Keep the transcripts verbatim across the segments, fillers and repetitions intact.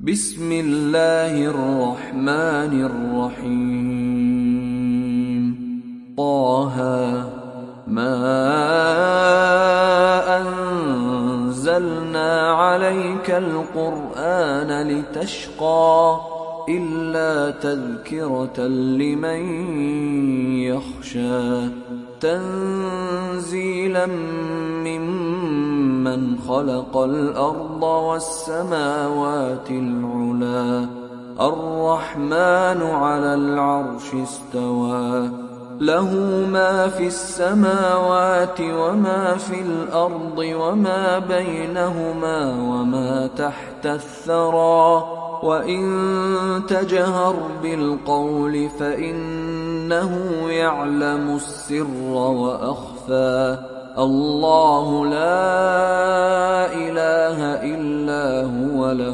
بسم الله الرحمن الرحيم. طه ما أنزلنا عليك القرآن لتشقى إلا تذكرة لمن يخشى تنزيلا ممن خلق الأرض والسماوات العلى الرحمن على العرش استوى له ما في السماوات وما في الأرض وما بينهما وما تحت الثرى وإن تجهر بالقول فإنه يعلم السر وأخفى الله لا إله إلا هو له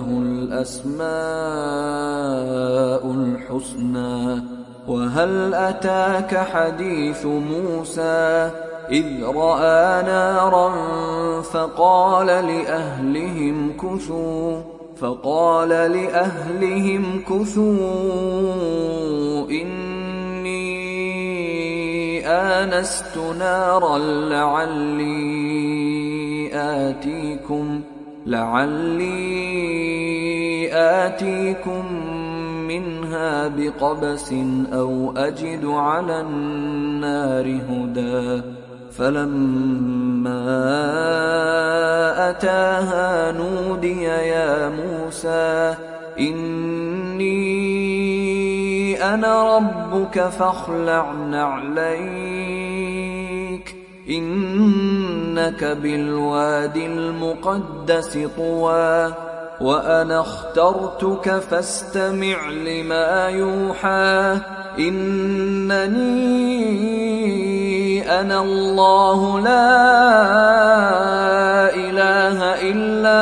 الأسماء الحسنى. وهل أتاك حديث موسى إذ رأى نارا فقال لأهلهم كثوا فقال لأهلهم كثوا إني آنست نارا لعلي آتيكم لعلي آتيكم منها بقبس أو أجد على النار هدى. فلما أتاها نودي يا موسى إني أنا ربك فاخلع نعليك إنك بالوادي المقدس طوى وأنا اخترتك فاستمع لما يوحى إنني أنا الله لا إله إلا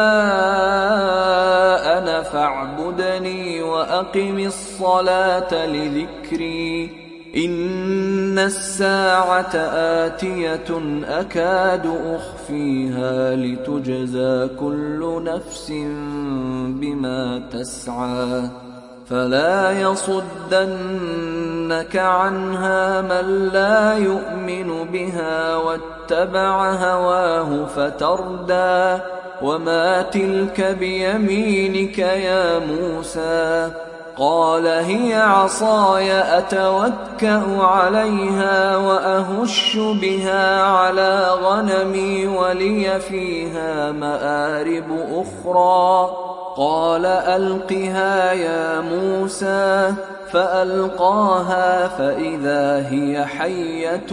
أنا فاعبدني وأقم الصلاة لذكري إن الساعة آتية أكاد أخفيها لتجزى كل نفس بما تسعى فلا يصدنك عنها من لا يؤمن بها واتبع هواه فتردى. وما تلك بيمينك يا موسى قال هي عصاي أتوكأ عليها وأهش بها على غنمي ولي فيها مآرب أخرى قال ألقها يا موسى فألقاها فإذا هي حية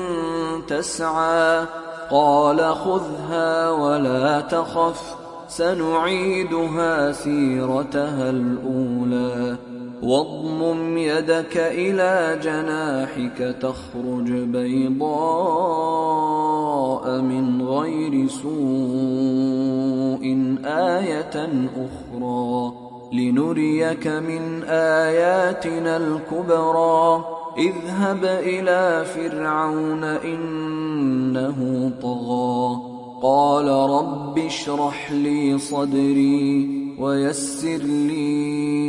تسعى قال خذها ولا تخف سنعيدها سيرتها الأولى واضمم يدك إلى جناحك تخرج بيضاء من غير سوء آية أخرى لنريك من آياتنا الكبرى اذهب إلى فرعون إنه طغى قال رب اشرح لي صدري ويسر لي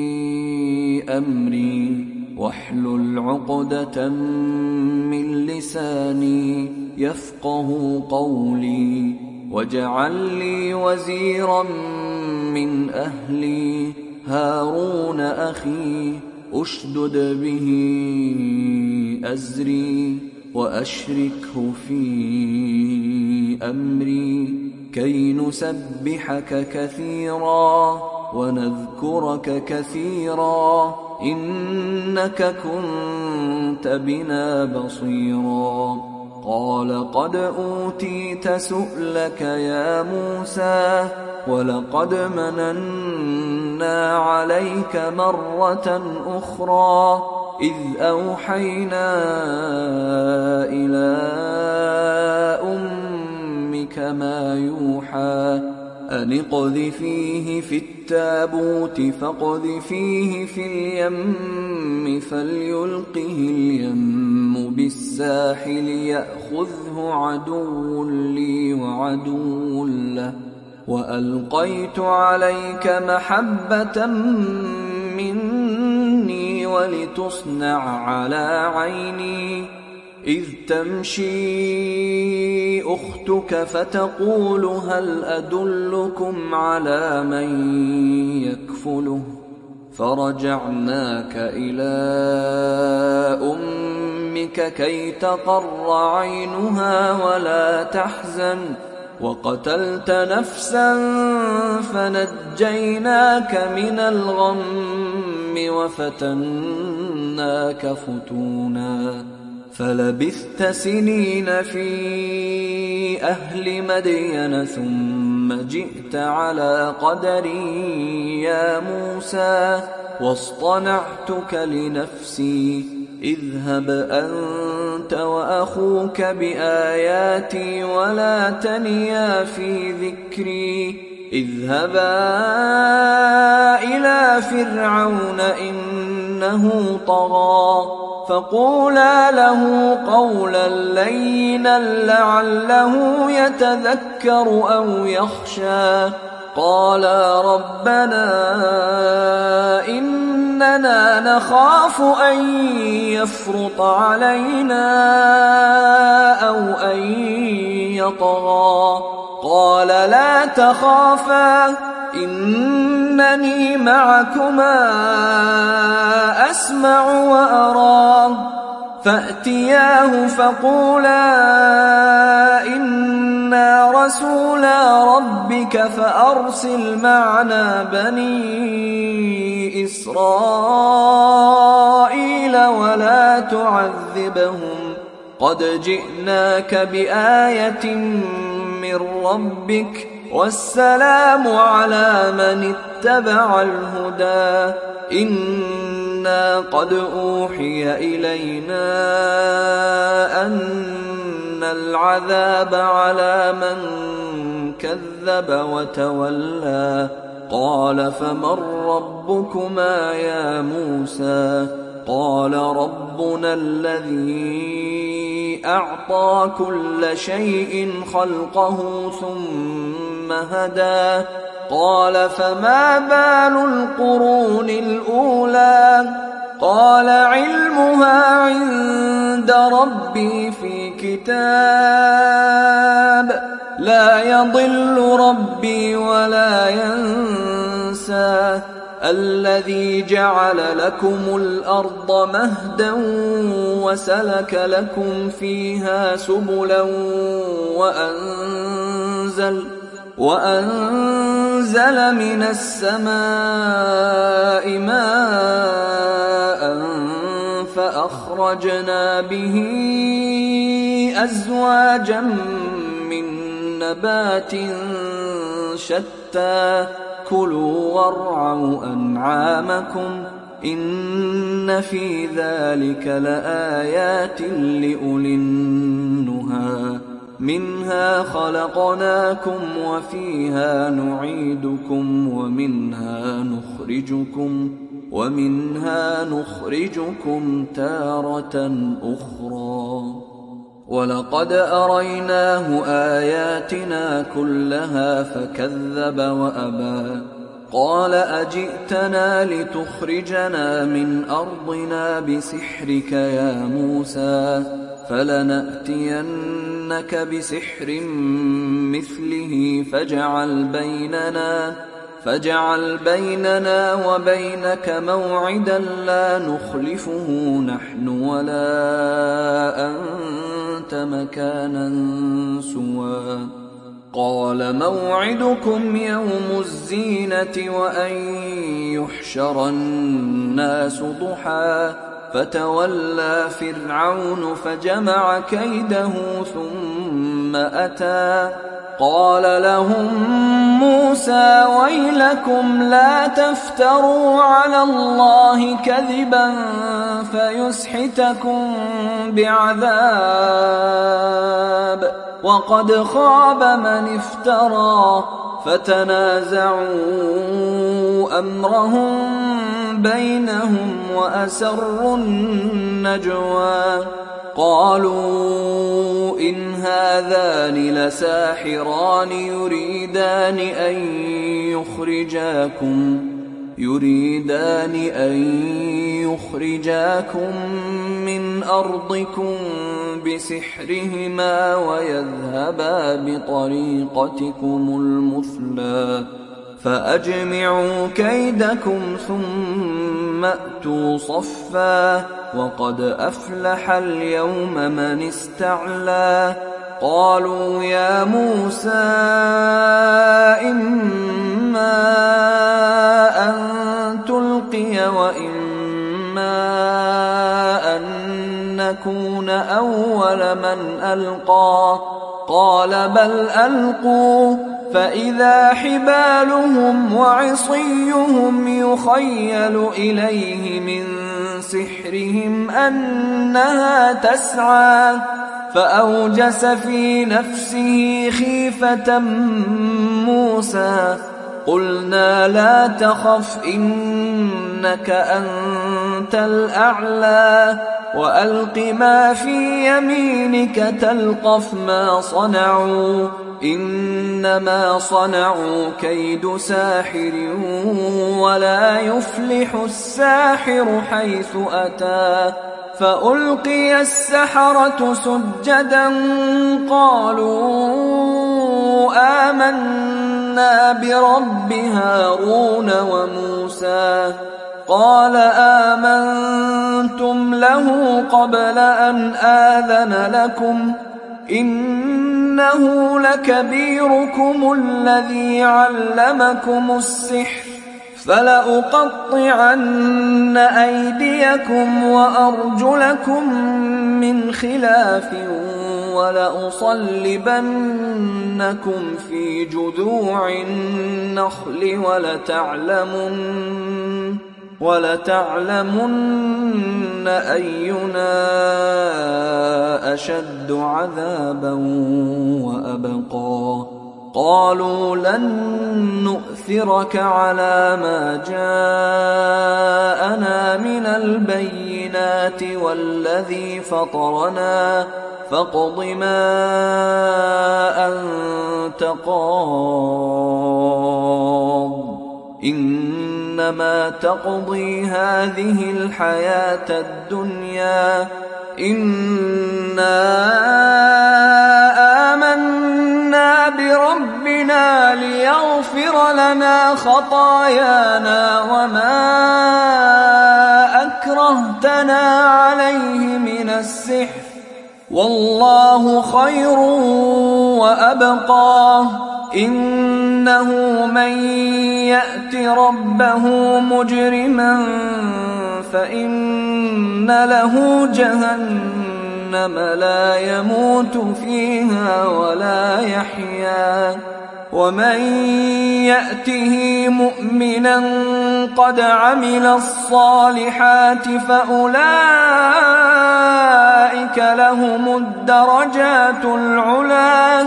أمري واحلل عقدة من لساني يفقه قولي واجعل لي وزيرا من أهلي هارون أخي أشدد به أزري وأشركه في أمري كي نسبحك كثيرا ونذكرك كثيرا إنك كنت بنا بصيرا. قال قد أوتيت سؤلك يا موسى ولقد مننا عليك مرة أخرى إذ أوحينا إلى أمك ما يوحى أن اقذفيه في التابوت فاقذفيه في اليم فليلقه اليم بالساحل يأخذه عدو لي وعدو له وألقيت عليك محبة مني ولتصنع على عيني إذ تمشي أختك فتقول هل أدلكم على من يكفله فرجعناك إلى أمك كي تقر عينها ولا تحزن وقتلت نفسا فنجيناك من الغم وفتناك فتونا فلبثت سنين في أهل مدين ثم جئت على قدري يا موسى واصطنعتك لنفسي اذهب أنت وأخوك بآياتي ولا تنيا في ذكري اذهبا إلى فرعون إنه طغى فقولا له قولا لينا لعله يتذكر أو يخشى قالا ربنا إننا نخاف أن يفرط علينا أو أن يطغى قال لا تخافا إنني معكما أسمع وأرى فأتياه فقولا إنا رسولا ربك فأرسل معنا بني إسرائيل ولا تعذبهم قد جئناك بآية من ربك والسلام على من اتبع الهدى إنا قد أوحي إلينا أن العذاب على من كذب وتولى قال فمن ربكما يا موسى قال ربنا الذي أعطى كل شيء خلقه ثم هدى قال فما بال القرون الأولى قال علمها عند ربي في كتاب لا يضل ربي ولا ينسى الذي جعل لكم الأرض مهدا وسلك لكم فيها سبلا وأنزل وأنزل من السماء ماء فأخرجنا به أزواجا من نبات شتى كلوا وارعوا أنعامكم إن في ذلك لآيات لأولي النهى منها خلقناكم وفيها نعيدكم ومنها نخرجكم ومنها نخرجكم تارة أخرى ولقد أريناه آياتنا كلها فكذب وأبى قال أجئتنا لتخرجنا من أرضنا بسحرك يا موسى فلنأتينك بسحر مثله فاجعل بيننا فاجعل بيننا وبينك موعدا لا نخلفه نحن ولا أنت مكانا سوى قال موعدكم يوم الزينة وأن يحشر الناس ضحى فتولى فرعون فجمع كيده ثم أتى قال لهم موسى ويلكم لا تفتروا على الله كذبا فيسحتكم بعذاب وقد خاب من افترى فتنازعوا أمرهم بينهم وأسروا النجوى قالوا إن هذان لساحران يريدان أن يخرجاكم يريدان أن يخرجاكم من أرضكم بسحرهما ويذهبا بطريقتكم المثلى فأجمعوا كيدكم ثم أتوا صفا وقد أفلح اليوم من استعلى قالوا يا موسى إما أن تلقي وإما أن نكون أول من ألقى قال بل ألقوا فإذا حبالهم وعصيهم يخيل إليه من سحرهم أنها تسعى فأوجس في نفسه خيفة موسى قلنا لا تخف إنك أنت الأعلى وألق ما في يمينك تلقف ما صنعوا إنما صنعوا كيد ساحر ولا يفلح الساحر حيث أتى فألقي السحرة سجدا قالوا آمنا برب هارون وموسى قال آمنتم له قبل أن آذن لكم إنه لكبيركم الذي علمكم السحر فلأقطعن أيديكم وأرجلكم من خلاف ولأصلبنكم في جذوع النخل ولتعلمن ولتعلمن أينا أشد عذابا وأبقى قالوا لن نؤثرك على ما جاءنا من البينات والذي فطرنا فاقض ما أنت قاض إنما تقضي هذه الحياة الدنيا إنا آمنا بربنا ليغفر لنا خطايانا وما أكرهتنا عليه من السحر والله خير وأبقى إنه من يأت ربه مجرما فإن له جهنم لا يموت فيها ولا يحيا ومن يأته مؤمنا قد عمل الصالحات فأولئك لهم الدرجات العلى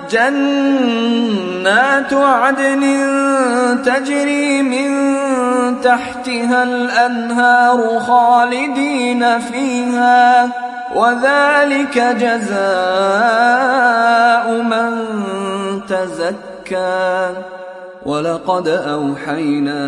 جنات عدن تجري من تحتها الأنهار خالدين فيها وذلك جزاء من تزكى ولقد أوحينا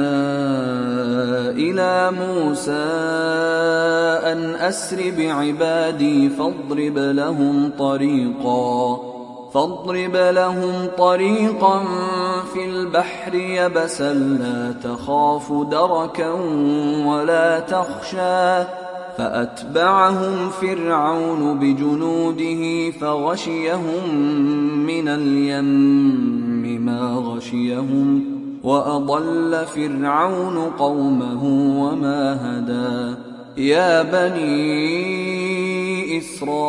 إلى موسى أن أسر بعبادي فاضرب لهم طريقا فاضرب لهم طريقا في البحر يبسا لا تخاف دركا ولا تخشى فأتبعهم فرعون بجنوده فغشيهم من اليم ما غشيهم وأضل فرعون قومه وما هدى يا بني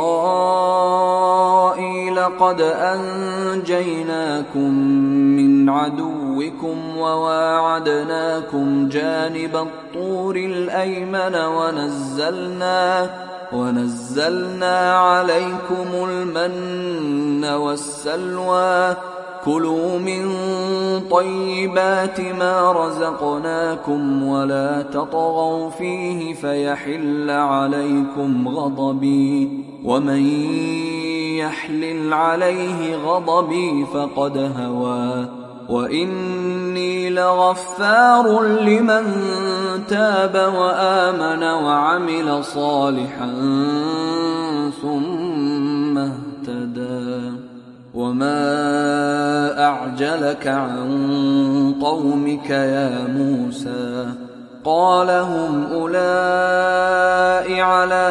إسرائيل قد أنجيناكم من عدوكم وواعدناكم جانب الطور الأيمن ونزلنا ونزلنا عليكم المن والسلوى كلوا من طيبات ما رزقناكم ولا تطغوا فيه فيحل عليكم غضبي ومن يحلل عليه غضبي فقد هوى وإني لغفار لمن تاب وآمن وعمل صالحا ثم اهتدى وما أعجلك عن قومك يا موسى قال هم أولئك على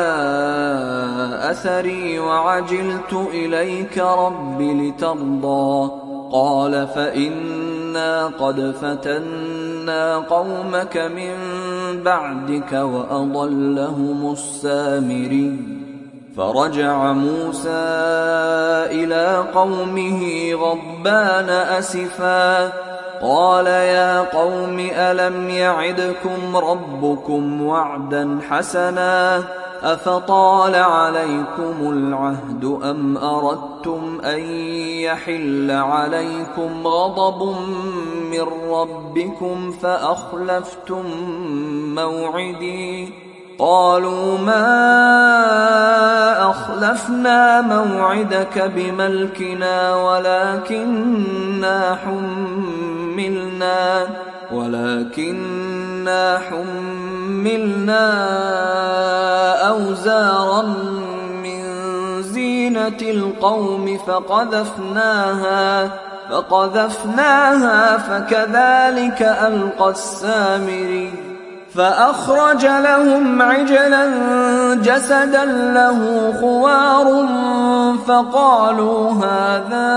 أثري وعجلت إليك رب لترضى قال فإنا قد فتنا قومك من بعدك وأضلهم السامري فرجع موسى إلى قومه غضبان أسفا قال يا قوم ألم يعدكم ربكم وعدا حسنا أفطال عليكم العهد أم أردتم أن يحل عليكم غضب من ربكم فأخلفتم موعدي قالوا ما أخلفنا موعدك بملكنا ولكننا حملنا ولكننا حملنا أوزارا من زينة القوم فقذفناها فقذفناها فكذلك ألقى السامري فأخرج لهم عجلا جسدا له خوار فقالوا هذا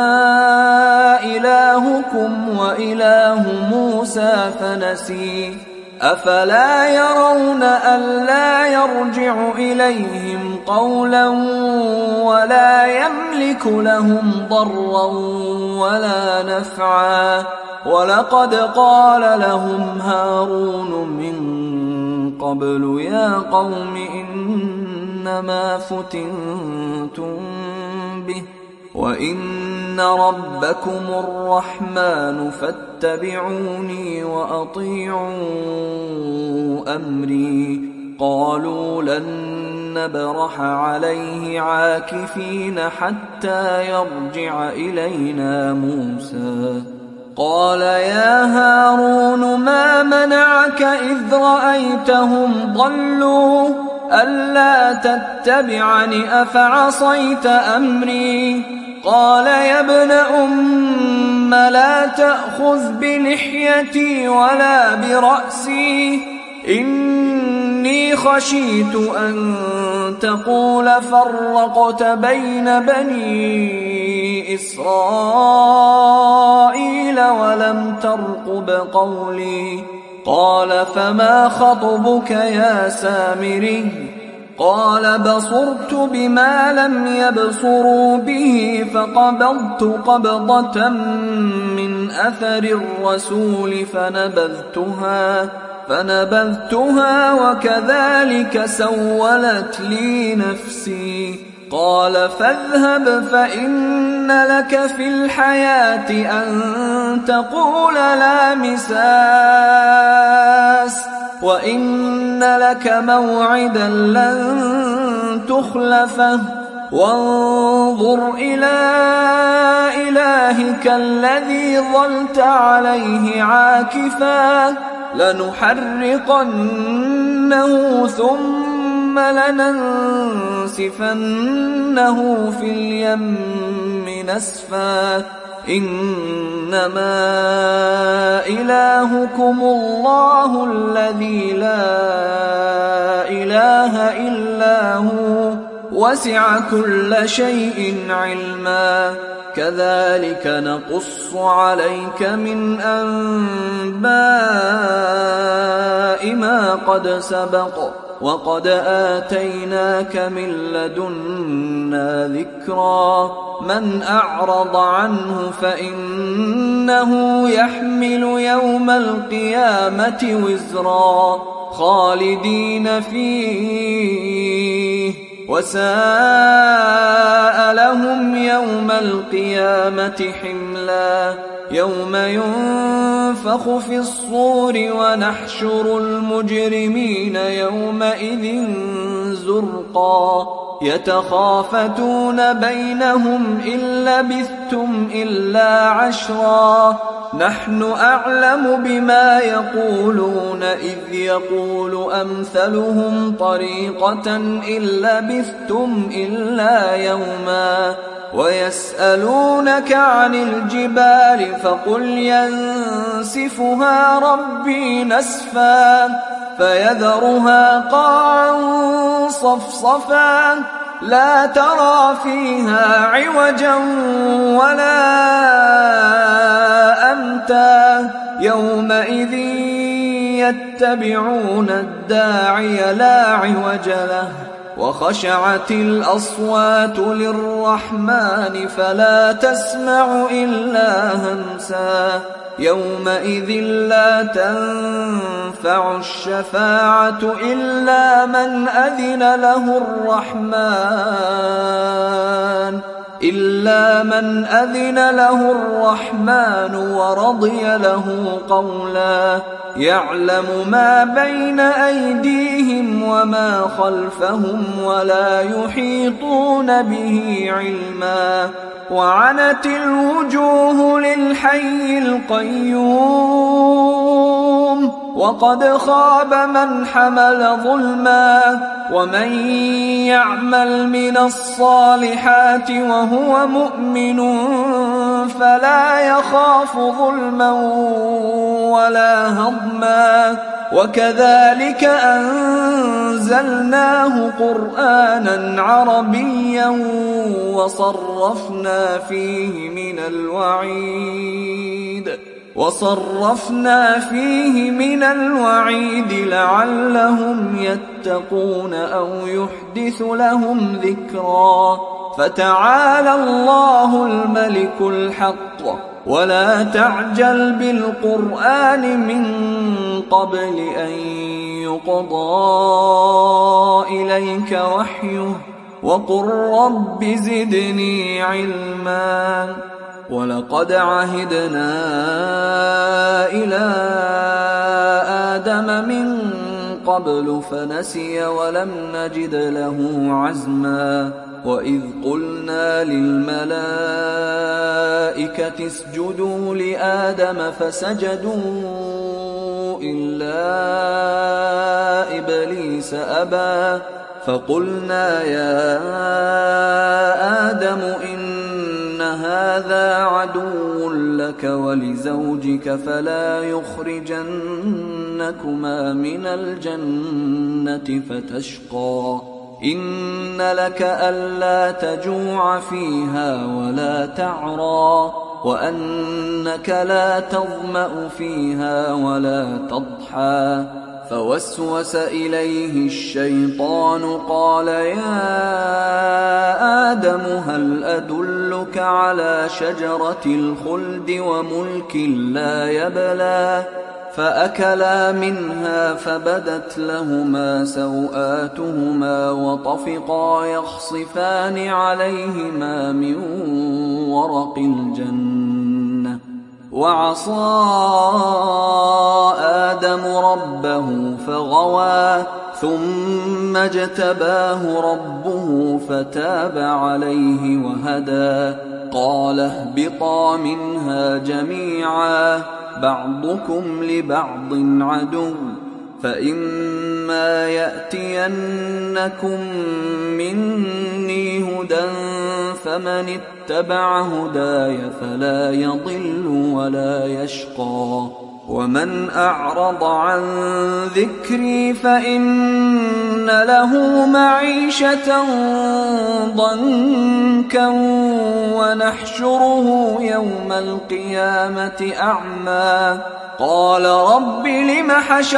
إلهكم وإله موسى فنسي أفلا يرون ألا يرجع إليهم قولا ولا يملك لهم ضرا ولا نفعا ولقد قال لهم هارون من قبل يا قوم إنما فتنتم به وإن ربكم الرحمن فاتبعوني وأطيعوا أمري قالوا لن نبرح عليه عاكفين حتى يرجع إلينا موسى قال يا هارون ما منعك إذ رأيتهم ضلوا ألا تتبعني أفعصيت أمري قال يا ابن أم لا تأخذ بلحيتي ولا برأسي إني خشيت أن تقول فرقت بين بني إسرائيل ولم ترقب قولي قال فما خطبك يا سامري قال بصرت بما لم يبصروا به فقبضت قبضة من أثر الرسول فنبذتها فنبذتها وكذلك سولت لي نفسي قال فاذهب فإن لك في الحياة أن تقول لا مساس وإن لك موعدا لن تخلفه وانظر إلى إلهك الذي ظلت عليه عاكفا لنحرقنه ثم لننسفنه في اليم نسفا إنما إلهكم الله الذي لا إله إلا هو وسع كل شيء علما كذلك نقص عليك من أنباء ما قد سبق وقد آتيناك من لدنا ذكرا من أعرض عنه فإنه يحمل يوم القيامة وزرا خالدين فيه وساء لهم يوم القيامة حملا يوم ينفخ في الصور ونحشر المجرمين يومئذ زرقا يتخافتون بينهم إن لبثتم إلا عشرا نحن أعلم بما يقولون إذ يقول أمثلهم طريقة إن لبثتم إلا يوما ويسألونك عن الجبال فقل ينسفها ربي نسفا فيذرها قاعا صفصفا لا ترى فيها عوجا ولا أمتا يومئذ يتبعون الداعي لا عوج له وخشعت الأصوات للرحمن فلا تسمع إلا همسا يومئذ لا تنفع الشفاعة إلا من أذن له الرحمن إلا من أذن له الرحمن ورضي له قولا يعلم ما بين أيديهم وما خلفهم ولا يحيطون به علما وعنت الوجوه للحي القيوم وقد خاب من حمل ظلما ومن يعمل من الصالحات وهو مؤمن فلا يخاف ظلما ولا هضما وكذلك أنزلناه قرآنا عربيا وصرفنا فيه من الوعيد وصرفنا فيه من الوعيد لعلهم يتقون أو يحدث لهم ذكرا فتعالى الله الملك الحق ولا تعجل بالقرآن من قبل أن يقضى إليك وحيه وقل رب زدني علما ولقد عهدنا إلى آدم من قبل فنسي ولم نجد له عزما وإذ قلنا للملائكة اسجدوا لآدم فسجدوا إلا إبليس أبى فقلنا يا آدم إن هذا عدو لك ولزوجك فلا يخرجنكما من الجنة فتشقى إن لك ألا تجوع فيها ولا تعرى وأنك لا تظمأ فيها ولا تضحى فوسوس إليه الشيطان قال يا آدم هل أدلك على شجرة الخلد وملك لا يبلى فأكلا منها فبدت لهما سوآتهما وطفقا يخصفان عليهما من ورق الجنة وعصى آدم ربه فغوى ثم اجتباه ربه فتاب عليه وهدى قال اهبطا منها جميعا بعضكم لبعض عدو فإما يأتينكم مني هدى فمن اتبع هداي فلا يضل ولا يشقى ومن أعرض عن ذكري فإن له معيشة ضنكا ونحشره يوم القيامة أعمى قال رب لم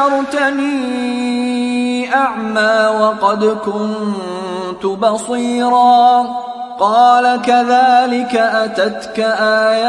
حشرتني أعمى وقد كنت بصيرا قال كذلك أتتك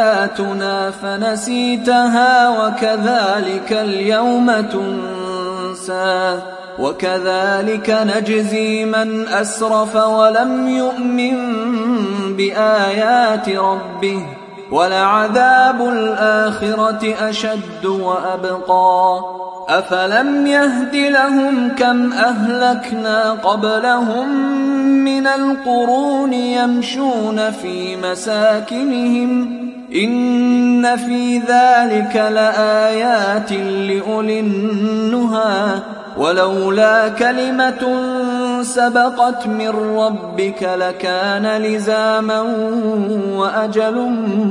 آياتنا فنسيتها وكذلك اليوم تنسى ينسى وكذلك نجزي من أسرف ولم يؤمن بآيات ربه ولعذاب الآخرة أشد وأبقى أفلم يهد لهم كم أهلكنا قبلهم من القرون يمشون في مساكنهم إن في ذلك لآيات لأولي النهى ولولا كلمة سبقت من ربك لكان لزاما وأجل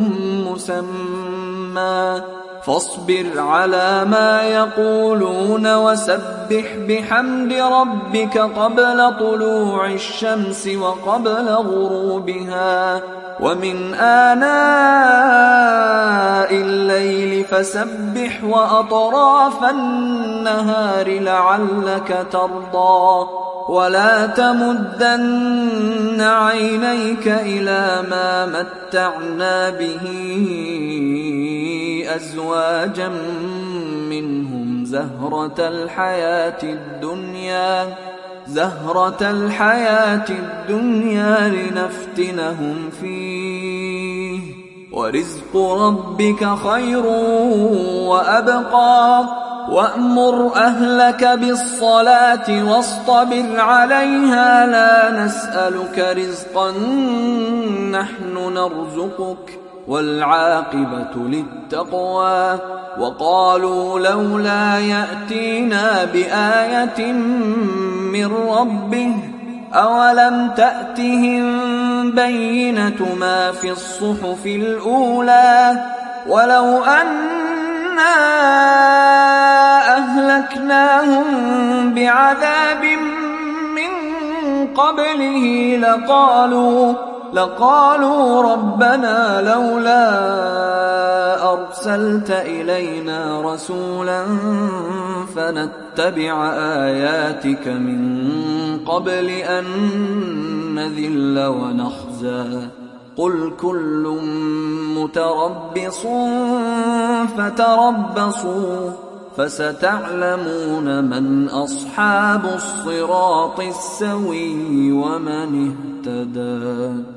مسمى فاصبر على ما يقولون وسبح بحمد ربك قبل طلوع الشمس وقبل غروبها ومن آناء الليل فسبح وأطراف النهار لعلك ترضى ولا تمدن عينيك إلى ما متعنا به أزواجا منهم زهرة الحياة الدنيا زهرة الحياة الدنيا لنفتنهم فيه ورزق ربك خير وأبقى وأمر أهلك بالصلاة واصطبر عليها لا نسألك رزقا نحن نرزقك والعاقبة للتقوى وقالوا لولا يأتينا بآية من ربه أولم تأتهم بينة ما في الصحف الأولى ولو أنا أهلكناهم بعذاب من قبله لقالوا لقالوا ربنا لولا أرسلت إلينا رسولا فنتبع آياتك من قبل أن نذل ونخزى قل كل متربص فتربصوا فستعلمون من أصحاب الصراط السوي ومن اهتدى.